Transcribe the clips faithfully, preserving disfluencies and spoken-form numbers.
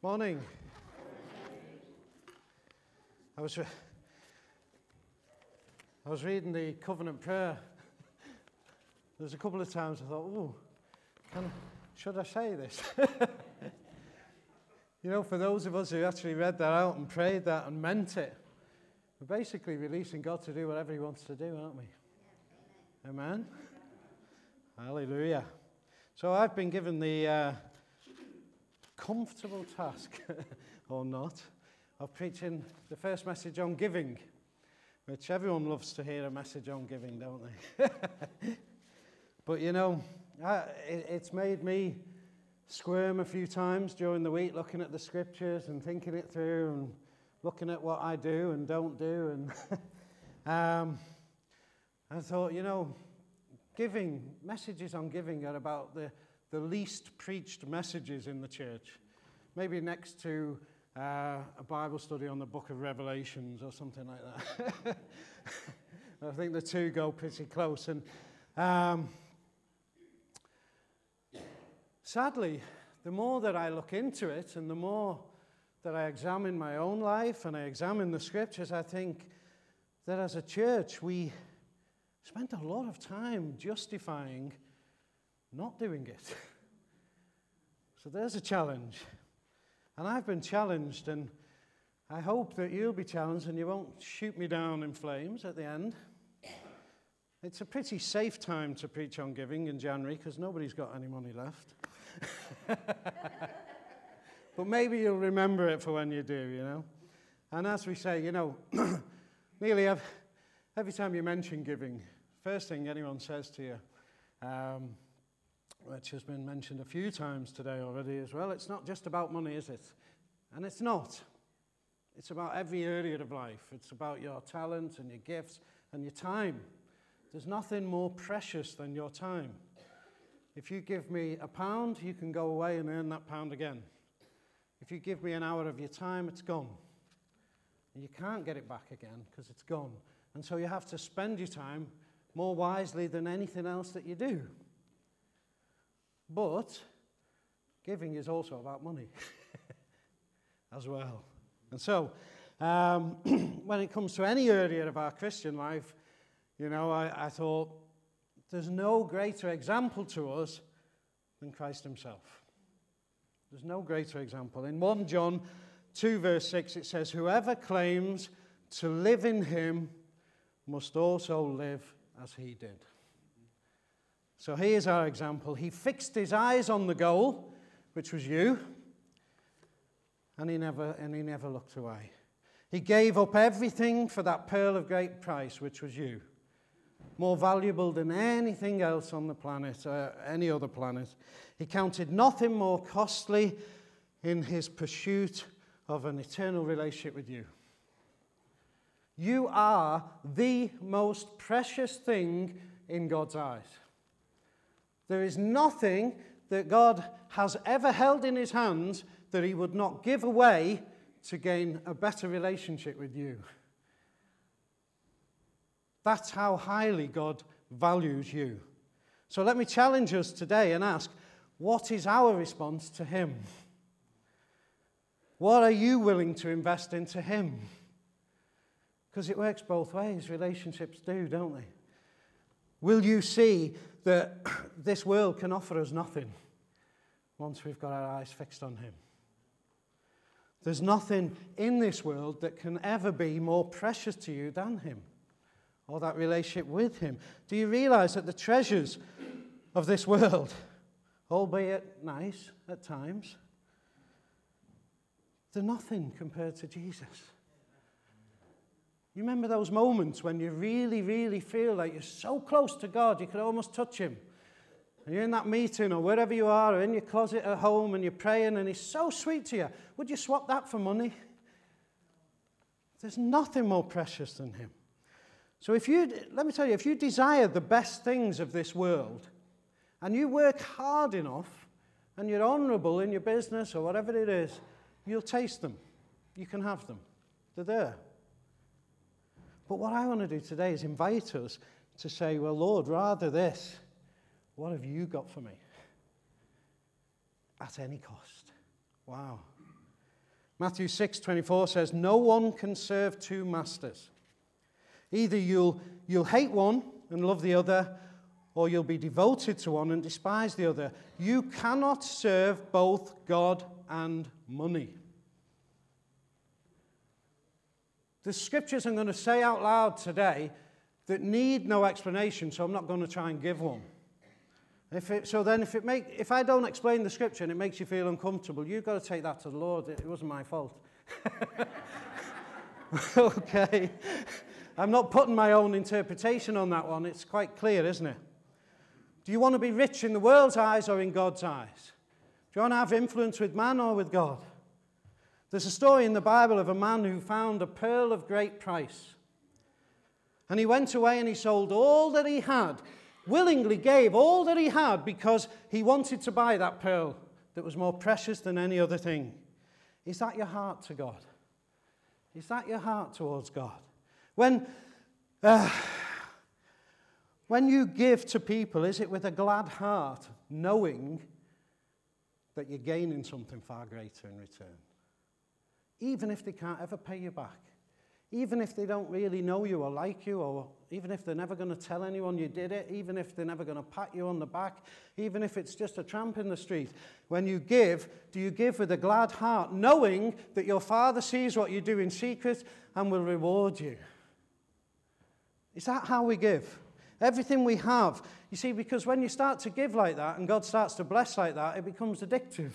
Morning. I was, re- I was reading the covenant prayer. There's a couple of times I thought, oh, can, should I say this? You know, for those of us who actually read that out and prayed that and meant it, we're basically releasing God to do whatever he wants to do, aren't we? Yeah, amen. Amen? Hallelujah. So I've been given the uh, comfortable task, or not, of preaching the first message on giving, which everyone loves to hear a message on giving, don't they? But you know, I, it, it's made me squirm a few times during the week, looking at the scriptures and thinking it through and looking at what I do and don't do. And um, I thought, you know, giving, messages on giving are about the, the least preached messages in the church. Maybe next to uh, a Bible study on the book of Revelations or something like that. I think the two go pretty close. And um, sadly, the more that I look into it and the more that I examine my own life and I examine the scriptures, I think that as a church we spent a lot of time justifying not doing it. So there's a challenge. And I've been challenged, and I hope that you'll be challenged and you won't shoot me down in flames at the end. It's a pretty safe time to preach on giving in January because nobody's got any money left. But maybe you'll remember it for when you do, you know. And as we say, you know, nearly every, every time you mention giving, first thing anyone says to you, um, which has been mentioned a few times today already as well, it's not just about money, is it? And it's not. It's about every area of life. It's about your talent and your gifts and your time. There's nothing more precious than your time. If you give me a pound, you can go away and earn that pound again. If you give me an hour of your time, it's gone. And you can't get it back again because it's gone. And so you have to spend your time more wisely than anything else that you do. But giving is also about money as well. And so um, when it comes to any area of our Christian life, you know, I, I thought there's no greater example to us than Christ himself. There's no greater example. In First John two verse six it says, whoever claims to live in him must also live as he did. So here's our example. He fixed his eyes on the goal, which was you, and he never and he never looked away. He gave up everything for that pearl of great price, which was you. More valuable than anything else on the planet, uh, any other planet. He counted nothing more costly in his pursuit of an eternal relationship with you. You are the most precious thing in God's eyes. There is nothing that God has ever held in his hands that he would not give away to gain a better relationship with you. That's how highly God values you. So let me challenge us today and ask, what is our response to him? What are you willing to invest into him? Because it works both ways. Relationships do, don't they? Will you see that this world can offer us nothing once we've got our eyes fixed on him? There's nothing in this world that can ever be more precious to you than him, or that relationship with him. Do you realize that the treasures of this world, albeit nice at times, they're nothing compared to Jesus? You remember those moments when you really, really feel like you're so close to God, you could almost touch him. And you're in that meeting or wherever you are, or in your closet at home, and you're praying, and he's so sweet to you. Would you swap that for money? There's nothing more precious than him. So if you, let me tell you, if you desire the best things of this world, and you work hard enough, and you're honourable in your business or whatever it is, you'll taste them. You can have them. They're there. But what I want to do today is invite us to say, well, Lord, rather this, what have you got for me? At any cost. Wow. Matthew six twenty-four says, no one can serve two masters. Either you'll, you'll hate one and love the other, or you'll be devoted to one and despise the other. You cannot serve both God and money. The scriptures I'm going to say out loud today that need no explanation, so I'm not going to try and give one. If it, so then if, it make, if I don't explain the scripture and it makes you feel uncomfortable, you've got to take that to the Lord. It, it wasn't my fault. Okay. I'm not putting my own interpretation on that one. It's quite clear, isn't it? Do you want to be rich in the world's eyes or in God's eyes? Do you want to have influence with man or with God? There's a story in the Bible of a man who found a pearl of great price. And he went away and he sold all that he had, willingly gave all that he had because he wanted to buy that pearl that was more precious than any other thing. Is that your heart to God? Is that your heart towards God? When, uh, when you give to people, is it with a glad heart, knowing that you're gaining something far greater in return? Even if they can't ever pay you back. Even if they don't really know you or like you, or even if they're never going to tell anyone you did it, even if they're never going to pat you on the back, even if it's just a tramp in the street. When you give, do you give with a glad heart, knowing that your Father sees what you do in secret and will reward you? Is that how we give? Everything we have. You see, because when you start to give like that and God starts to bless like that, it becomes addictive.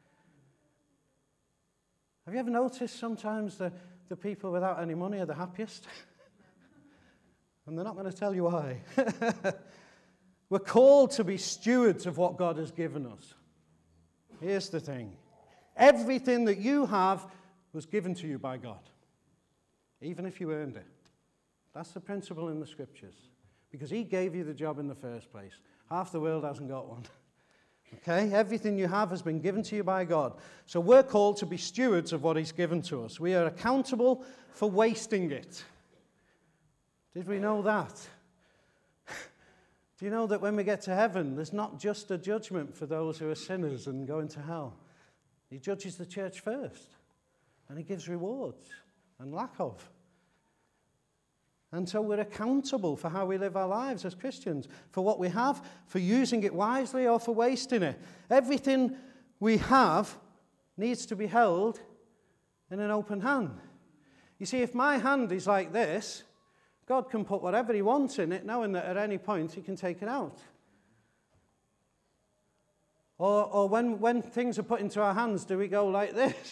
Have you ever noticed sometimes the, the people without any money are the happiest? And they're not going to tell you why. We're called to be stewards of what God has given us. Here's the thing. Everything that you have was given to you by God, even if you earned it. That's the principle in the scriptures. Because he gave you the job in the first place. Half the world hasn't got one. Okay? Everything you have has been given to you by God. So we're called to be stewards of what he's given to us. We are accountable for wasting it. Did we know that? Do you know that when we get to heaven, there's not just a judgment for those who are sinners and go into hell? He judges the church first. And he gives rewards and lack of. And so we're accountable for how we live our lives as Christians, for what we have, for using it wisely or for wasting it. Everything we have needs to be held in an open hand. You see, if my hand is like this, God can put whatever he wants in it, knowing that at any point he can take it out. Or, or when, when things are put into our hands, do we go like this?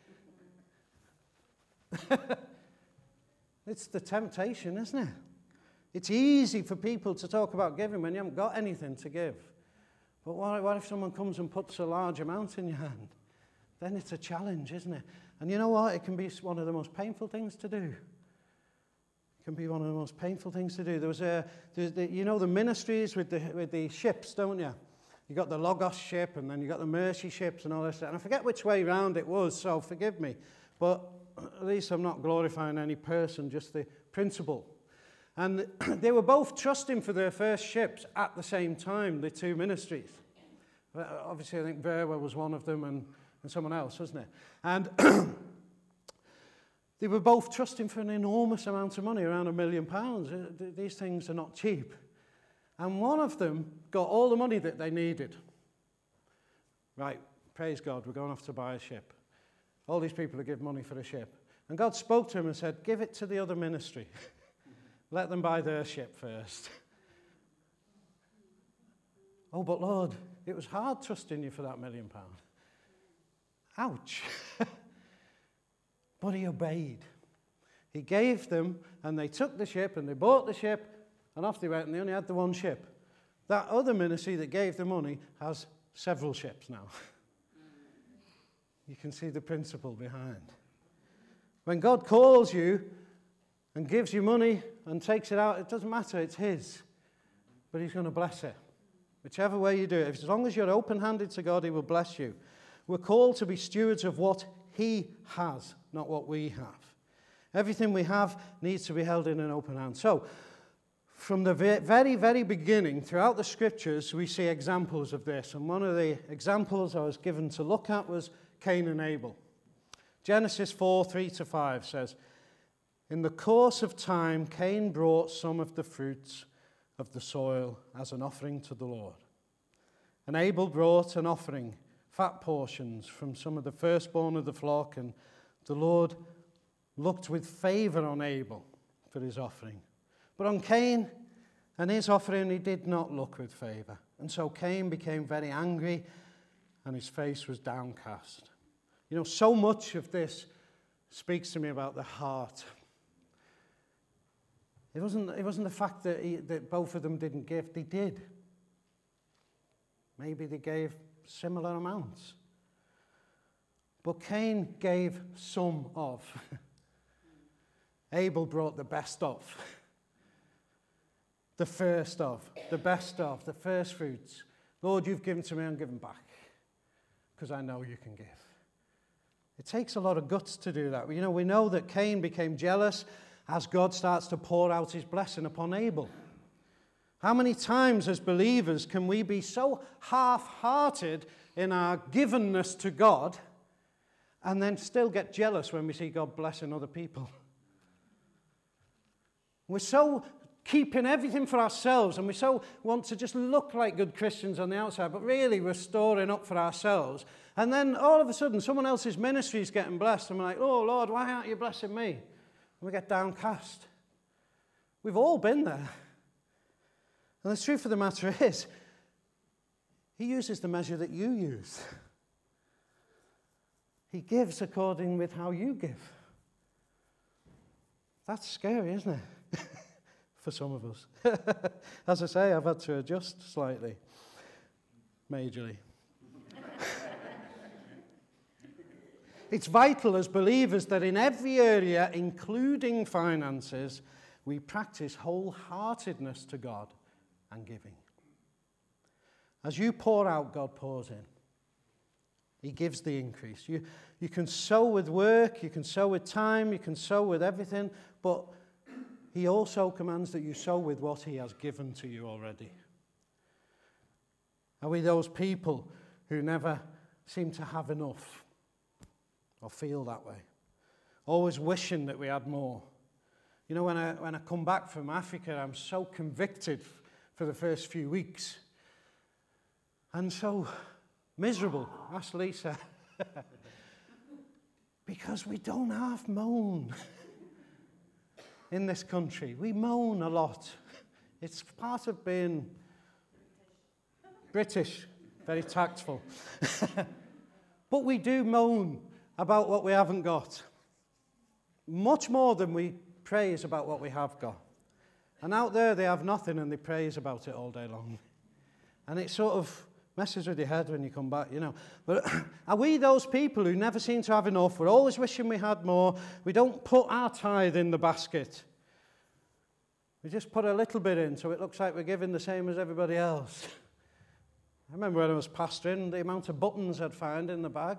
It's the temptation, isn't it? It's easy for people to talk about giving when you haven't got anything to give. But what, what if someone comes and puts a large amount in your hand? Then it's a challenge, isn't it? And you know what? It can be one of the most painful things to do. It can be one of the most painful things to do. There was a, the, you know the ministries with the, with the ships, don't you? You got the Logos ship, and then you got the Mercy ships and all this stuff. And I forget which way round it was, so forgive me. But at least I'm not glorifying any person, just the principle. And they were both trusting for their first ships at the same time, the two ministries. Obviously, I think Verwa was one of them and, and someone else, wasn't it? And they were both trusting for an enormous amount of money, around a million pounds. These things are not cheap. And one of them got all the money that they needed. Right, praise God, we're going off to buy a ship. All these people who give money for a ship. And God spoke to him and said, give it to the other ministry. Let them buy their ship first. Oh, but Lord, it was hard trusting you for that million pound. Ouch. But he obeyed. He gave them, and they took the ship, and they bought the ship, and off they went, and they only had the one ship. That other ministry that gave the money has several ships now. You can see the principle behind. When God calls you and gives you money and takes it out, it doesn't matter, it's his. But he's going to bless it. Whichever way you do it, as long as you're open-handed to God, he will bless you. We're called to be stewards of what he has, not what we have. Everything we have needs to be held in an open hand. So, from the very, very beginning, throughout the scriptures, we see examples of this. And one of the examples I was given to look at was Cain and Abel. Genesis four, three to five says, "In the course of time, Cain brought some of the fruits of the soil as an offering to the Lord. And Abel brought an offering, fat portions from some of the firstborn of the flock, and the Lord looked with favor on Abel for his offering. But on Cain and his offering he did not look with favor. And so Cain became very angry, and his face was downcast." You know, so much of this speaks to me about the heart. It wasn't, it wasn't the fact that, he, that both of them didn't give. They did. Maybe they gave similar amounts. But Cain gave some of. Abel brought the best of. The first of. The best of. The first fruits. Lord, you've given to me, I'm giving back. Because I know you can give. It takes a lot of guts to do that. You know, we know that Cain became jealous as God starts to pour out his blessing upon Abel. How many times as believers can we be so half-hearted in our givenness to God and then still get jealous when we see God blessing other people? We're so keeping everything for ourselves, and we so want to just look like good Christians on the outside, but really we're storing up for ourselves. And then all of a sudden someone else's ministry is getting blessed, and we're like, "Oh Lord, why aren't you blessing me?" And we get downcast. We've all been there. And the truth of the matter is, he uses the measure that you use. He gives according with how you give. That's scary, isn't it? For some of us. As I say, I've had to adjust slightly. Majorly. It's vital as believers that in every area, including finances, we practice wholeheartedness to God and giving. As you pour out, God pours in. He gives the increase. You, you can sow with work, you can sow with time, you can sow with everything, but he also commands that you sow with what he has given to you already. Are we those people who never seem to have enough or feel that way? Always wishing that we had more. You know, when I, when I come back from Africa, I'm so convicted for the first few weeks. And so miserable. Ask Lisa. Because we don't have moan in this country. We moan a lot. It's part of being British, very tactful. But we do moan about what we haven't got. Much more than we praise about what we have got. And out there they have nothing and they praise about it all day long. And it sort of messes with your head when you come back, you know. But are we those people who never seem to have enough? We're always wishing we had more. We don't put our tithe in the basket. We just put a little bit in so it looks like we're giving the same as everybody else. I remember when I was pastoring, the amount of buttons I'd find in the bag.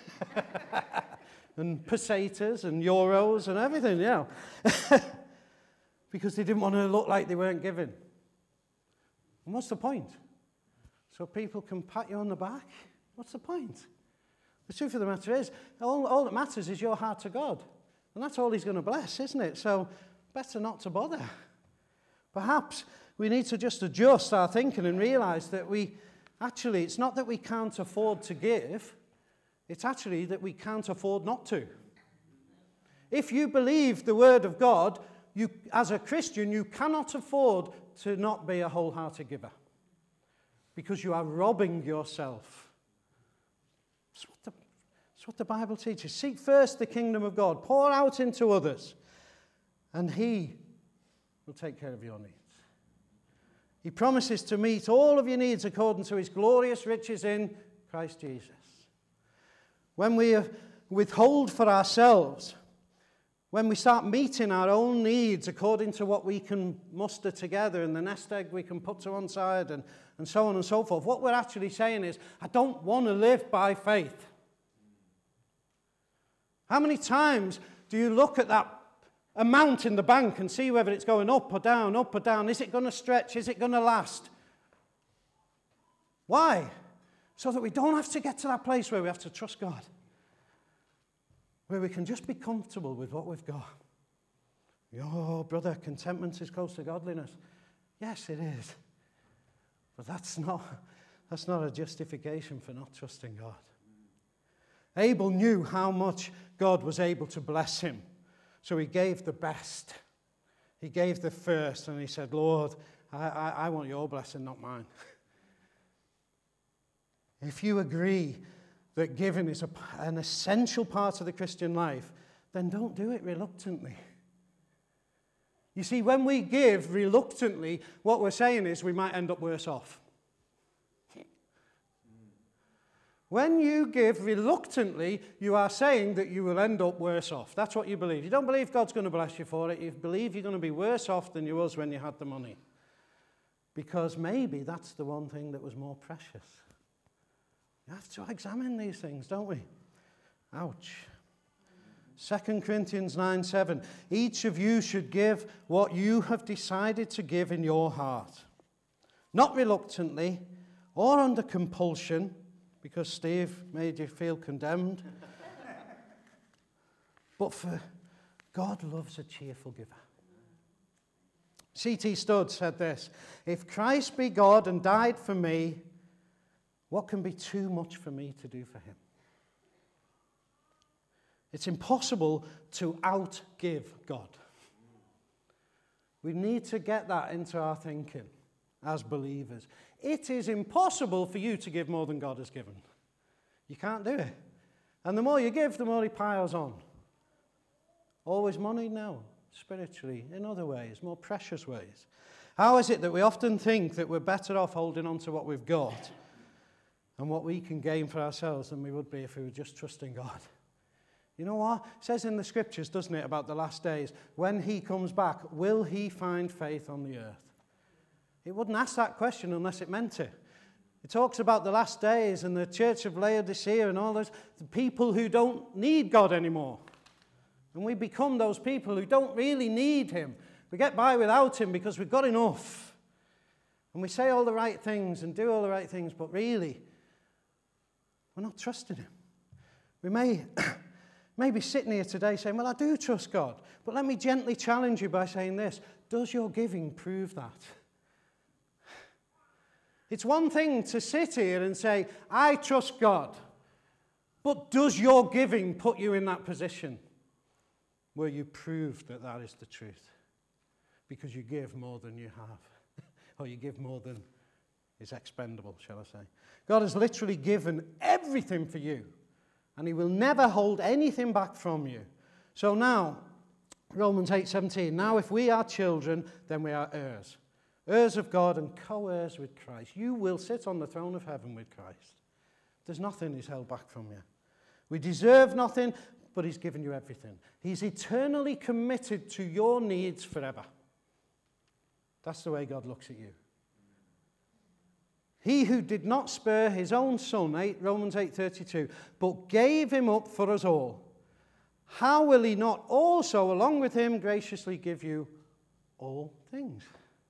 And pesetas and euros and everything, you know. Because they didn't want to look like they weren't giving. And what's the point? So people can pat you on the back? What's the point? The truth of the matter is, all, all that matters is your heart to God. And that's all he's going to bless, isn't it? So better not to bother. Perhaps we need to just adjust our thinking and realize that we, actually, it's not that we can't afford to give, it's actually that we can't afford not to. If you believe the word of God, you, as a Christian, you cannot afford to not be a wholehearted giver. Because you are robbing yourself. That's what, the, that's what the Bible teaches. Seek first the kingdom of God. Pour out into others. And he will take care of your needs. He promises to meet all of your needs according to his glorious riches in Christ Jesus. When we withhold for ourselves, when we start meeting our own needs according to what we can muster together and the nest egg we can put to one side and, and so on and so forth, what we're actually saying is, I don't want to live by faith. How many times do you look at that amount in the bank and see whether it's going up or down, up or down? Is it going to stretch? Is it going to last? Why? So that we don't have to get to that place where we have to trust God. where we can just be comfortable with what we've got. Oh, brother, contentment is close to godliness. Yes, it is. But that's not, that's not a justification for not trusting God. Abel knew how much God was able to bless him. So he gave the best. He gave the first, and he said, Lord, I, I, I want your blessing, not mine. If you agree that giving is a, an essential part of the Christian life, then don't do it reluctantly. You see, when we give reluctantly, what we're saying is we might end up worse off. When you give reluctantly, you are saying that you will end up worse off. That's what you believe. You don't believe God's going to bless you for it. You believe you're going to be worse off than you was when you had the money. Because maybe that's the one thing that was more precious. We have to examine these things, don't we? Ouch. Second Corinthians nine seven. Each of you should give what you have decided to give in your heart. Not reluctantly or under compulsion, because Steve made you feel condemned. But for God loves a cheerful giver. C T Studd said this, if Christ be God and died for me, what can be too much for me to do for him? It's impossible to outgive God. We need to get that into our thinking as believers. It is impossible for you to give more than God has given. You can't do it. And the more you give, the more he piles on. Always money? No. Spiritually, in other ways, more precious ways. How is it that we often think that we're better off holding on to what we've got and what we can gain for ourselves than we would be if we were just trusting God? You know what? It says in the scriptures, doesn't it, about the last days, when he comes back, will he find faith on the earth? It wouldn't ask that question unless it meant it. It talks about the last days and the church of Laodicea and all those the people who don't need God anymore. And we become those people who don't really need him. We get by without him because we've got enough. And we say all the right things and do all the right things, but really, we're not trusting him. We may, may be sitting here today saying, well, I do trust God. But let me gently challenge you by saying this. Does your giving prove that? It's one thing to sit here and say, I trust God. But does your giving put you in that position where you prove that that is the truth? Because you give more than you have. Or you give more than is expendable, shall I say. God has literally given everything for you. And he will never hold anything back from you. So now, Romans eight seventeen, now if we are children, then we are heirs. Heirs of God and co-heirs with Christ. You will sit on the throne of heaven with Christ. There's nothing he's held back from you. We deserve nothing, but he's given you everything. He's eternally committed to your needs forever. That's the way God looks at you. He who did not spare his own son, Romans eight thirty-two, but gave him up for us all, how will he not also, along with him, graciously give you all things?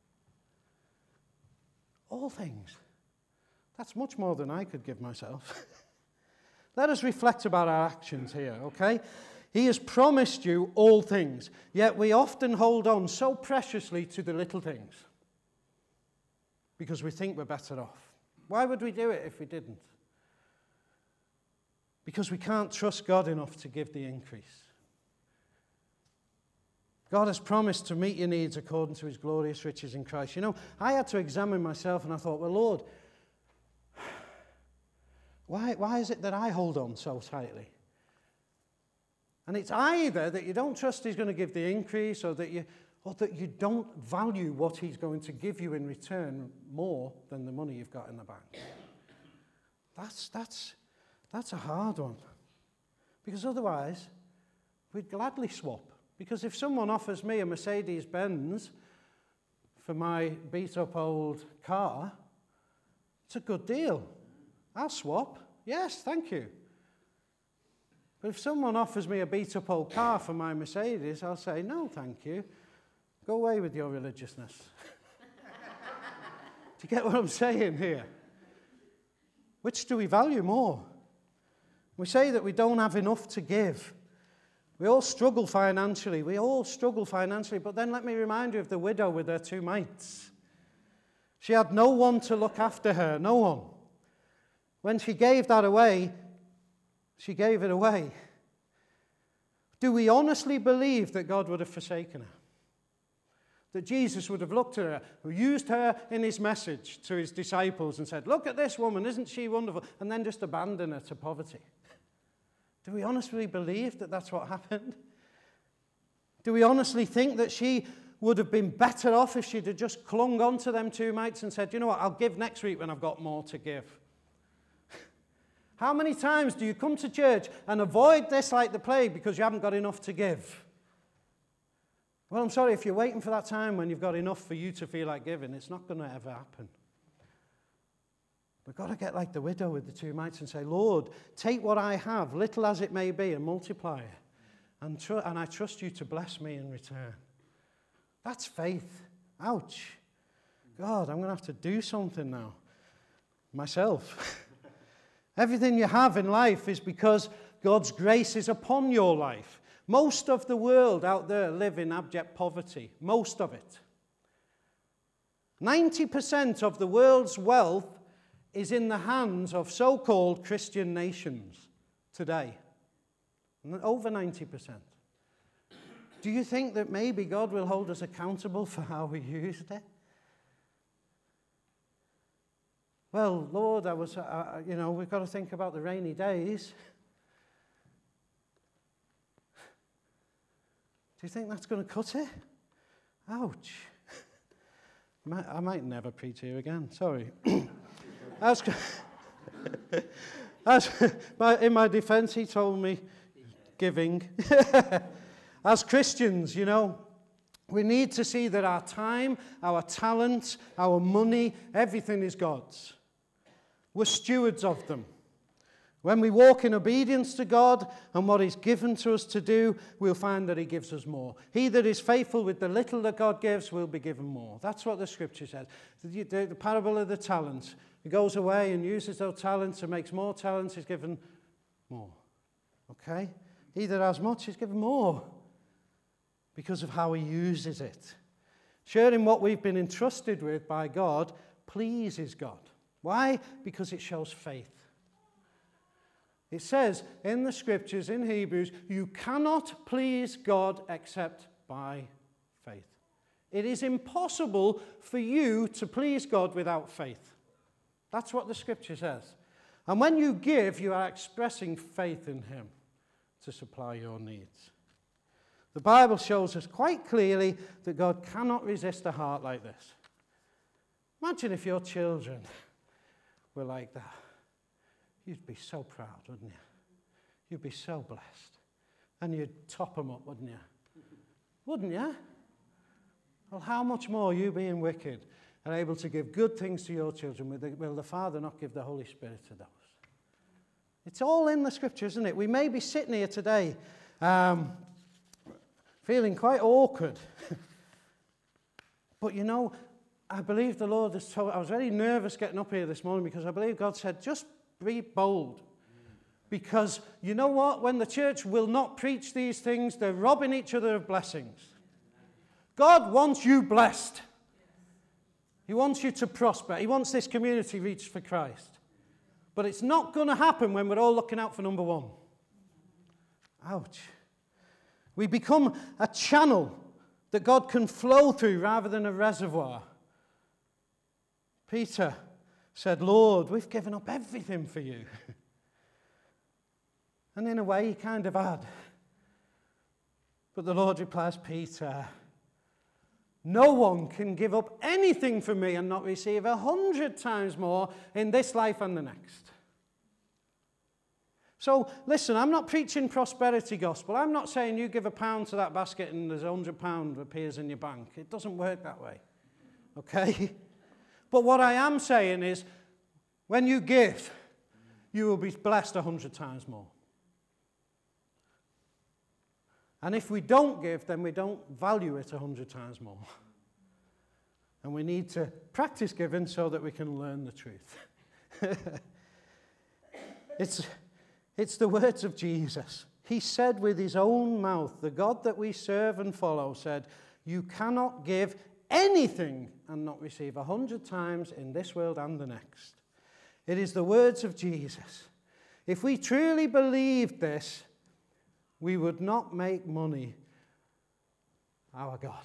All things. That's much more than I could give myself. Let us reflect about our actions here, okay? He has promised you all things, yet we often hold on so preciously to the little things because we think we're better off. Why would we do it if we didn't? Because we can't trust God enough to give the increase. God has promised to meet your needs according to his glorious riches in Christ. You know, I had to examine myself and I thought, well, Lord, why, why is it that I hold on so tightly? And it's either that you don't trust he's going to give the increase or that you, or that you don't value what he's going to give you in return more than the money you've got in the bank. That's, that's, that's a hard one. Because otherwise, we'd gladly swap. Because if someone offers me a Mercedes-Benz for my beat-up old car, it's a good deal. I'll swap. Yes, thank you. But if someone offers me a beat-up old car for my Mercedes, I'll say, no, thank you. Go away with your religiousness. Do you get what I'm saying here? Which do we value more? We say that we don't have enough to give. We all struggle financially. We all struggle financially. But then let me remind you of the widow with her two mites. She had no one to look after her, no one. When she gave that away, she gave it away. Do we honestly believe that God would have forsaken her? That Jesus would have looked at her, who used her in his message to his disciples and said, look at this woman, isn't she wonderful? And then just abandon her to poverty. Do we honestly believe that that's what happened? Do we honestly think that she would have been better off if she'd have just clung on to them two mites and said, you know what, I'll give next week when I've got more to give? How many times do you come to church and avoid this like the plague because you haven't got enough to give? Well, I'm sorry, if you're waiting for that time when you've got enough for you to feel like giving, it's not going to ever happen. We've got to get like the widow with the two mites and say, Lord, take what I have, little as it may be, and multiply it. And, tr- and I trust you to bless me in return. That's faith. Ouch. God, I'm going to have to do something now. Myself. Everything you have in life is because God's grace is upon your life. Most of the world out there live in abject poverty. Most of it. ninety percent of the world's wealth is in the hands of so-called Christian nations today. Over ninety percent. Do you think that maybe God will hold us accountable for how we used it? Well, Lord, I was, uh, you know, we've got to think about the rainy days. Do you think that's going to cut it? Ouch. I might, I might never preach here again. Sorry. as, as, in my defense, he told me, giving. As Christians, you know, we need to see that our time, our talent, our money, everything is God's. We're stewards of them. When we walk in obedience to God and what He's given to us to do, we'll find that He gives us more. He that is faithful with the little that God gives will be given more. That's what the Scripture says. The, the, the parable of the talents. He goes away and uses those talents and makes more talents. He's given more. Okay? He that has much is given more because of how he uses it. Sharing what we've been entrusted with by God pleases God. Why? Because it shows faith. It says in the Scriptures, in Hebrews, you cannot please God except by faith. It is impossible for you to please God without faith. That's what the Scripture says. And when you give, you are expressing faith in Him to supply your needs. The Bible shows us quite clearly that God cannot resist a heart like this. Imagine if your children were like that. You'd be so proud, wouldn't you? You'd be so blessed. And you'd top them up, wouldn't you? Wouldn't you? Well, how much more you being wicked are able to give good things to your children, will the Father not give the Holy Spirit to those? It's all in the Scripture, isn't it? We may be sitting here today um, feeling quite awkward. But you know, I believe the Lord has told, I was very nervous getting up here this morning because I believe God said, just be bold. Because you know what? When the church will not preach these things, they're robbing each other of blessings. God wants you blessed. He wants you to prosper. He wants this community reached for Christ. But it's not going to happen when we're all looking out for number one. Ouch. We become a channel that God can flow through rather than a reservoir. Peter said, Lord, we've given up everything for you. And in a way, he kind of had. But the Lord replies, Peter, no one can give up anything for me and not receive a hundred times more in this life and the next. So, listen, I'm not preaching prosperity gospel. I'm not saying you give a pound to that basket and there's a hundred pound appears in your bank. It doesn't work that way. Okay? But what I am saying is, when you give, you will be blessed a hundred times more. And if we don't give, then we don't value it a hundred times more. And we need to practice giving so that we can learn the truth. it's, it's the words of Jesus. He said with his own mouth, the God that we serve and follow said, you cannot give anything and not receive a hundred times in this world and the next. It is the words of Jesus. If we truly believed this, we would not make money our God.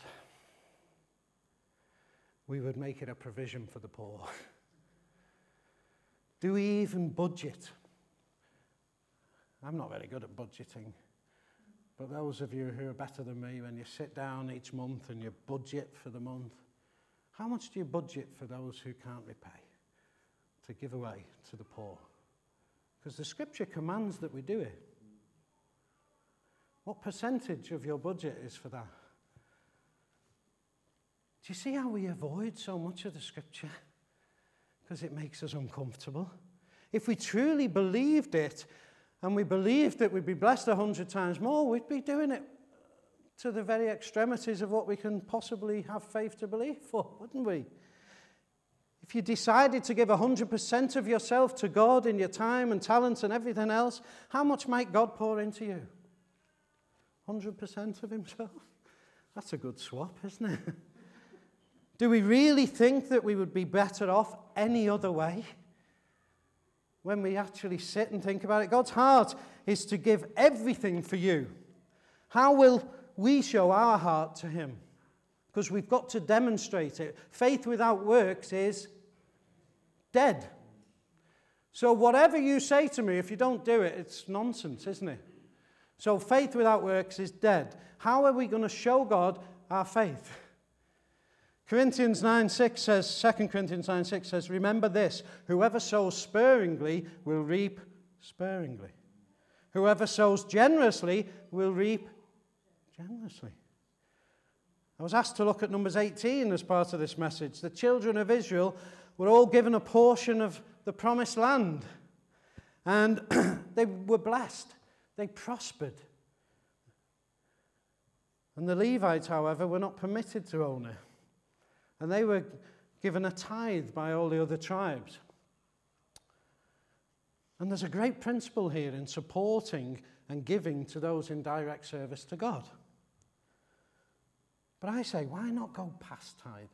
We would make it a provision for the poor. Do we even budget? I'm not very good at budgeting. But those of you who are better than me, when you sit down each month and you budget for the month, how much do you budget for those who can't repay to give away to the poor? Because the scripture commands that we do it. What percentage of your budget is for that? Do you see how we avoid so much of the scripture? Because it makes us uncomfortable. If we truly believed it, and we believed that we'd be blessed a hundred times more, we'd be doing it to the very extremities of what we can possibly have faith to believe for, wouldn't we? If you decided to give one hundred percent of yourself to God in your time and talents and everything else, how much might God pour into you? one hundred percent of himself? That's a good swap, isn't it? Do we really think that we would be better off any other way? When we actually sit and think about it, God's heart is to give everything for you. How will we show our heart to him? Because we've got to demonstrate it. Faith without works is dead. So whatever you say to me, if you don't do it, it's nonsense, isn't it? So faith without works is dead. How are we going to show God our faith? Corinthians nine six says, Second Corinthians nine six says, remember this, whoever sows sparingly will reap sparingly. Whoever sows generously will reap generously. I was asked to look at Numbers eighteen as part of this message. The children of Israel were all given a portion of the promised land. And they were blessed. They prospered. And the Levites, however, were not permitted to own it. And they were given a tithe by all the other tribes. And there's a great principle here in supporting and giving to those in direct service to God. But I say, why not go past tithing?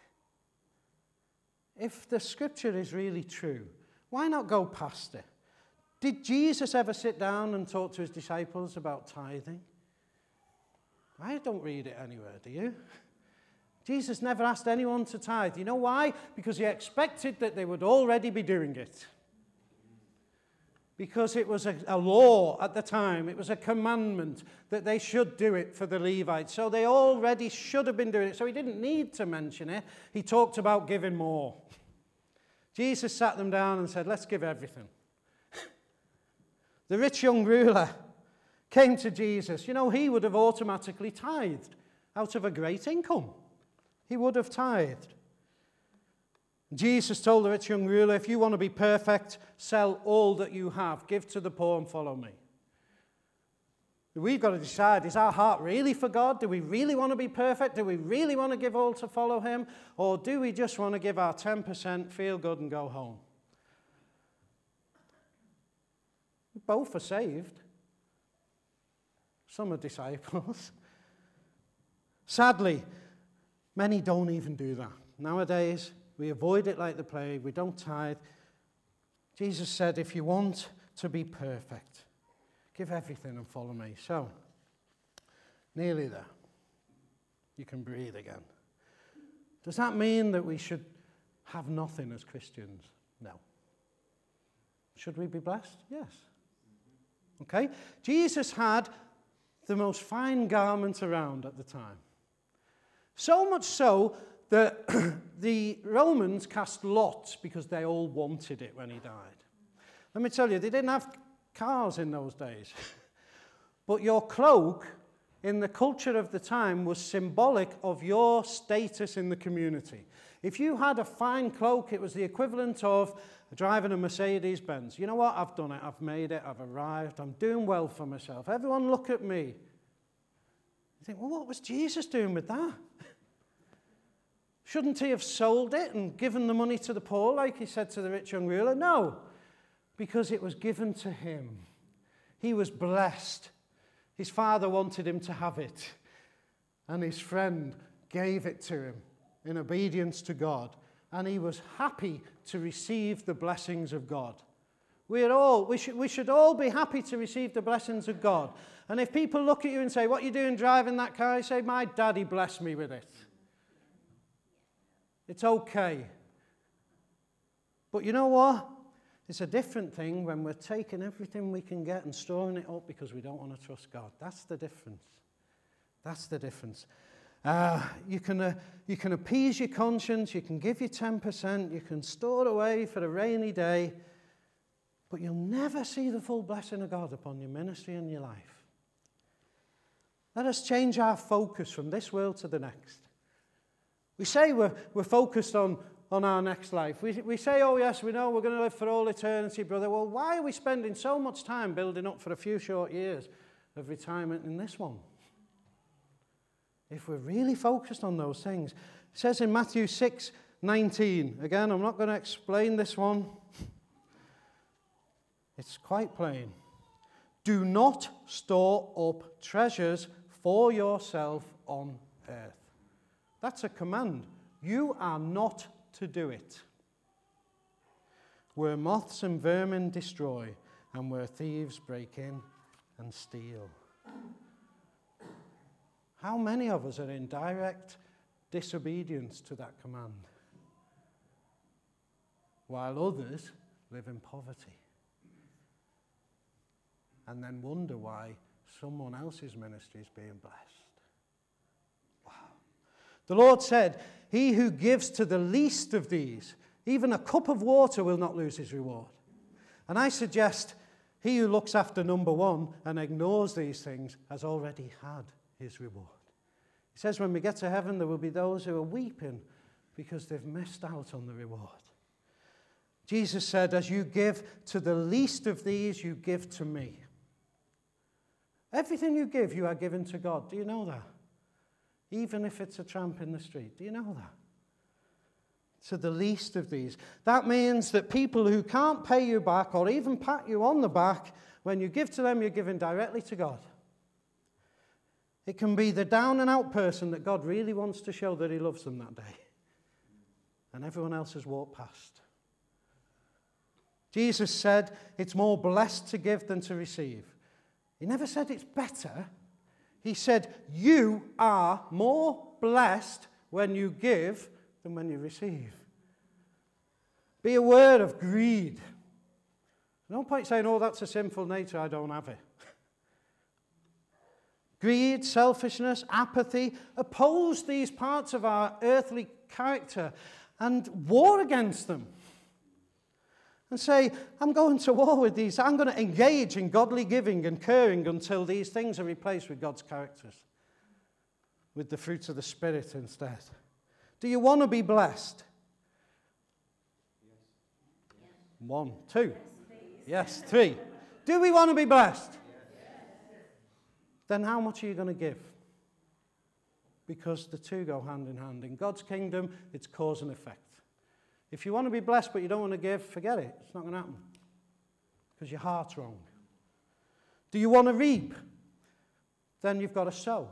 If the scripture is really true, why not go past it? Did Jesus ever sit down and talk to his disciples about tithing? I don't read it anywhere, do you? Jesus never asked anyone to tithe. You know why? Because he expected that they would already be doing it. Because it was a, a law at the time. It was a commandment that they should do it for the Levites. So they already should have been doing it. So he didn't need to mention it. He talked about giving more. Jesus sat them down and said, let's give everything. The rich young ruler came to Jesus. You know, he would have automatically tithed out of a great income. He would have tithed. Jesus told the rich young ruler, if you want to be perfect, sell all that you have, give to the poor and follow me. We've got to decide, is our heart really for God? Do we really want to be perfect? Do we really want to give all to follow him? Or do we just want to give our ten percent, feel good and go home? Both are saved. Some are disciples. Sadly, many don't even do that. Nowadays, we avoid it like the plague. We don't tithe. Jesus said, if you want to be perfect, give everything and follow me. So, nearly there. You can breathe again. Does that mean that we should have nothing as Christians? No. Should we be blessed? Yes. Okay? Jesus had the most fine garment around at the time. So much so that the Romans cast lots because they all wanted it when he died. Let me tell you, they didn't have cars in those days. But your cloak in the culture of the time was symbolic of your status in the community. If you had a fine cloak, it was the equivalent of driving a Mercedes Benz. You know what? I've done it. I've made it. I've arrived. I'm doing well for myself. Everyone look at me. You think, well, what was Jesus doing with that? Shouldn't he have sold it and given the money to the poor like he said to the rich young ruler? No, because it was given to him. He was blessed His father wanted him to have it, and his friend gave it to him in obedience to God, and he was happy to receive the blessings of God. We're all, we should, we should all be happy to receive the blessings of God. And if people look at you and say, what are you doing driving that car? You say, my daddy blessed me with it. It's okay. But you know what? It's a different thing when we're taking everything we can get and storing it up because we don't want to trust God. That's the difference. That's the difference. Uh, you can uh, you can appease your conscience, you can give your ten percent, you can store away for a rainy day, but you'll never see the full blessing of God upon your ministry and your life. Let us change our focus from this world to the next. We say we're, we're focused on, on our next life. We, we say, oh yes, we know we're going to live for all eternity, brother. Well, why are we spending so much time building up for a few short years of retirement in this one? If we're really focused on those things. It says in Matthew six nineteen, again, I'm not going to explain this one. It's quite plain. Do not store up treasures for yourself on earth. That's a command. You are not to do it. Where moths and vermin destroy, and where thieves break in and steal. How many of us are in direct disobedience to that command, while others live in poverty and then wonder why someone else's ministry is being blessed? Wow. The Lord said, he who gives to the least of these, even a cup of water, will not lose his reward. And I suggest he who looks after number one and ignores these things has already had his reward. He says when we get to heaven, there will be those who are weeping because they've missed out on the reward. Jesus said, as you give to the least of these, you give to me. Everything you give, you are given to God. Do you know that? Even if it's a tramp in the street. Do you know that? To the least of these. That means that people who can't pay you back or even pat you on the back, when you give to them, you're giving directly to God. It can be the down and out person that God really wants to show that he loves them that day. And everyone else has walked past. Jesus said it's more blessed to give than to receive. He never said it's better. He said you are more blessed when you give than when you receive. Be aware of greed. No point saying, oh, that's a sinful nature, I don't have it. Greed, selfishness, apathy, oppose these parts of our earthly character and war against them. And say, I'm going to war with these. I'm going to engage in godly giving and caring until these things are replaced with God's characters, with the fruits of the Spirit instead. Do you want to be blessed? Yes. One, two. Yes, yes, three. Do we want to be blessed? Yes. Then how much are you going to give? Because the two go hand in hand. In God's kingdom, it's cause and effect. If you want to be blessed but you don't want to give, forget it. It's not going to happen. Because your heart's wrong. Do you want to reap? Then you've got to sow.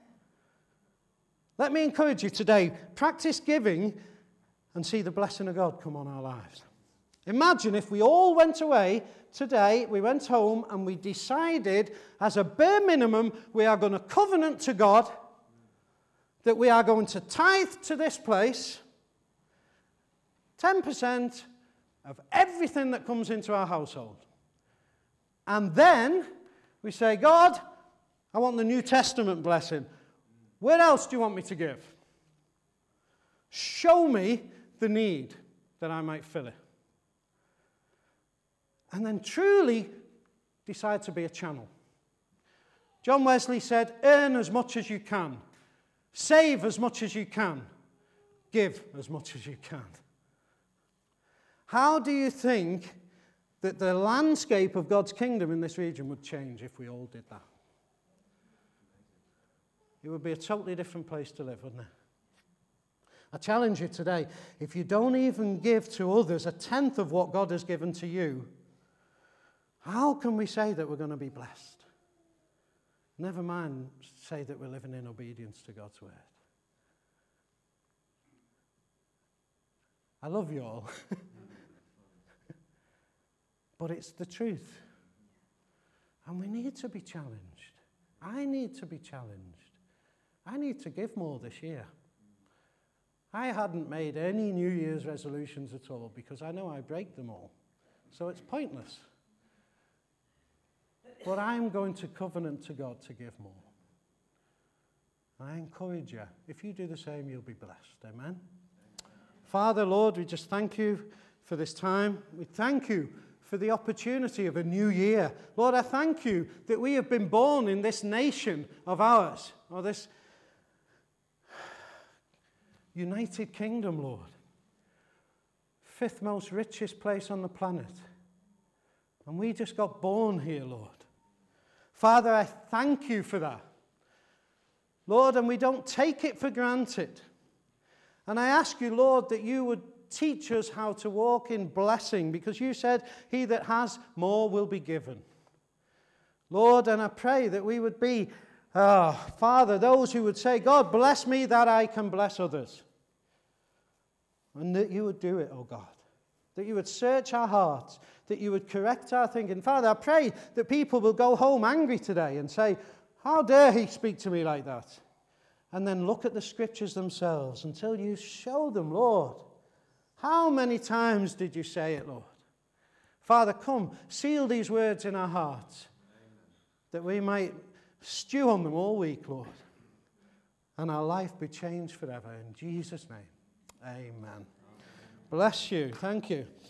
Let me encourage you today, practice giving and see the blessing of God come on our lives. Imagine if we all went away today, we went home and we decided as a bare minimum we are going to covenant to God that we are going to tithe to this place ten percent of everything that comes into our household. And then we say, God, I want the New Testament blessing. Where else do you want me to give? Show me the need that I might fill it. And then truly decide to be a channel. John Wesley said, earn as much as you can. Save as much as you can. Give as much as you can. How do you think that the landscape of God's kingdom in this region would change if we all did that? It would be a totally different place to live, wouldn't it? I challenge you today, if you don't even give to others a tenth of what God has given to you, how can we say that we're going to be blessed? Never mind say that we're living in obedience to God's word. I love you all. But it's the truth. And we need to be challenged. I need to be challenged. I need to give more this year. I hadn't made any New Year's resolutions at all because I know I break them all. So it's pointless. But I'm going to covenant to God to give more. I encourage you. If you do the same, you'll be blessed. Amen? Father, Lord, we just thank you for this time. We thank you for the opportunity of a new year. Lord, I thank you that we have been born in this nation of ours, or this United Kingdom, Lord. Fifth most richest place on the planet. And we just got born here, Lord. Father, I thank you for that. Lord, and we don't take it for granted. And I ask you, Lord, that you would teach us how to walk in blessing, because you said, he that has more will be given. Lord, and I pray that we would be, uh, Father, those who would say, God, bless me that I can bless others. And that you would do it, oh God. That you would search our hearts, that you would correct our thinking. Father, I pray that people will go home angry today and say, how dare he speak to me like that? And then look at the scriptures themselves until you show them, Lord. How many times did you say it, Lord? Father, come, seal these words in our hearts, that we might stew on them all week, Lord, and our life be changed forever. In Jesus' name, amen. Bless you. Thank you.